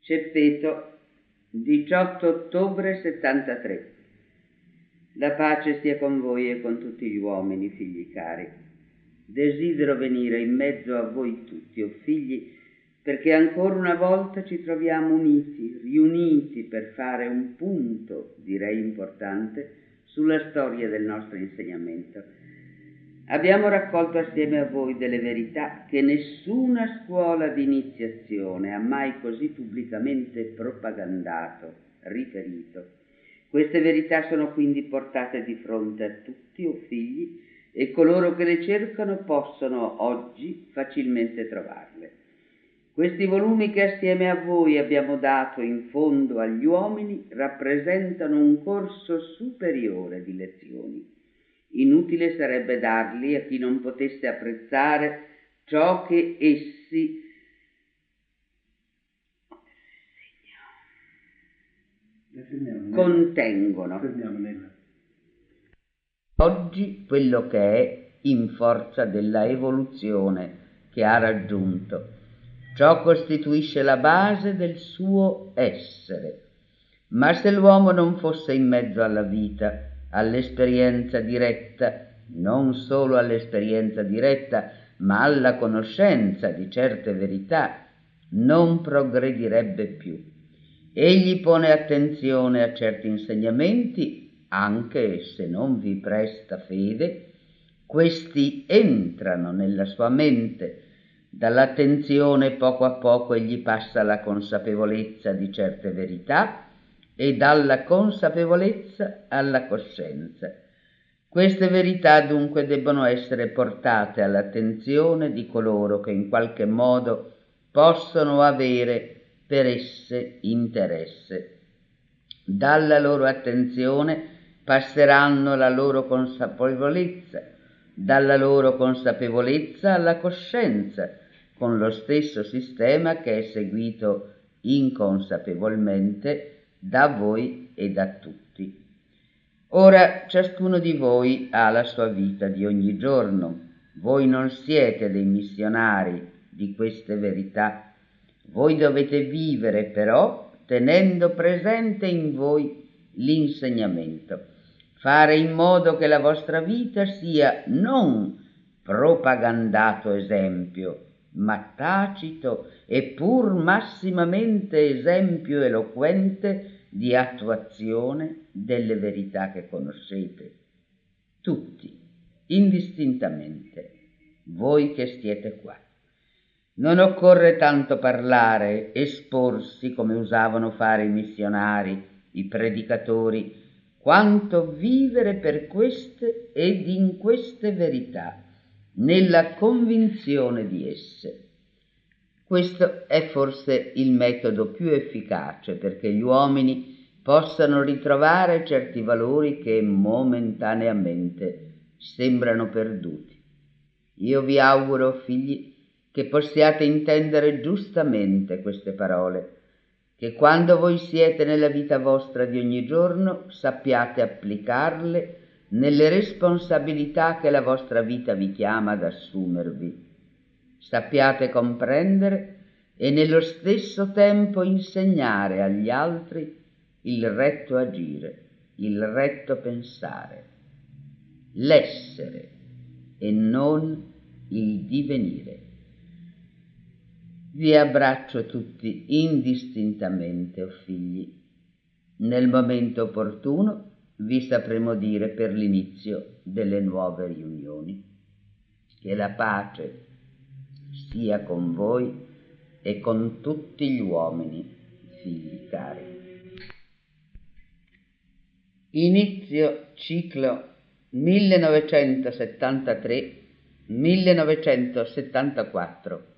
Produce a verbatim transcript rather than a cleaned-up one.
Ceppeto, diciotto ottobre settantatré. La pace sia con voi e con tutti gli uomini, figli cari. Desidero venire in mezzo a voi tutti, o figli, perché ancora una volta ci troviamo uniti, riuniti per fare un punto, direi importante, sulla storia del nostro insegnamento. Abbiamo raccolto assieme a voi delle verità che nessuna scuola di iniziazione ha mai così pubblicamente propagandato, riferito. Queste verità sono quindi portate di fronte a tutti, o figli, e coloro che le cercano possono oggi facilmente trovarle. Questi volumi che assieme a voi abbiamo dato in fondo agli uomini rappresentano un corso superiore di lezioni. Inutile sarebbe darli a chi non potesse apprezzare ciò che essi contengono. Oggi quello che è in forza della evoluzione che ha raggiunto. Ciò costituisce la base del suo essere. Ma se l'uomo non fosse in mezzo alla vita, all'esperienza diretta, non solo all'esperienza diretta, ma alla conoscenza di certe verità, non progredirebbe più. Egli pone attenzione a certi insegnamenti, anche se non vi presta fede, questi entrano nella sua mente. Dall'attenzione poco a poco egli passa alla consapevolezza di certe verità, e dalla consapevolezza alla coscienza. Queste verità dunque debbono essere portate all'attenzione di coloro che in qualche modo possono avere per esse interesse. Dalla loro attenzione passeranno alla loro consapevolezza, dalla loro consapevolezza alla coscienza, con lo stesso sistema che è seguito inconsapevolmente da voi e da tutti. Ora ciascuno di voi ha la sua vita di ogni giorno. Voi non siete dei missionari di queste verità. Voi dovete vivere però tenendo presente in voi l'insegnamento. Fare in modo che la vostra vita sia non propagandato esempio, ma tacito e pur massimamente esempio eloquente di attuazione delle verità che conoscete. Tutti, indistintamente, voi che siete qua. Non occorre tanto parlare, esporsi come usavano fare i missionari, i predicatori, quanto vivere per queste ed in queste verità, nella convinzione di esse. Questo è forse il metodo più efficace perché gli uomini possano ritrovare certi valori che momentaneamente sembrano perduti. Io vi auguro, figli, che possiate intendere giustamente queste parole, che quando voi siete nella vita vostra di ogni giorno sappiate applicarle nelle responsabilità che la vostra vita vi chiama ad assumervi. Sappiate comprendere e nello stesso tempo insegnare agli altri il retto agire, il retto pensare, l'essere e non il divenire. Vi abbraccio tutti indistintamente, o figli. Nel momento opportuno vi sapremo dire per l'inizio delle nuove riunioni. Che la pace sia con voi e con tutti gli uomini, figli cari. Inizio ciclo millenovecentosettantatré millenovecentosettantaquattro.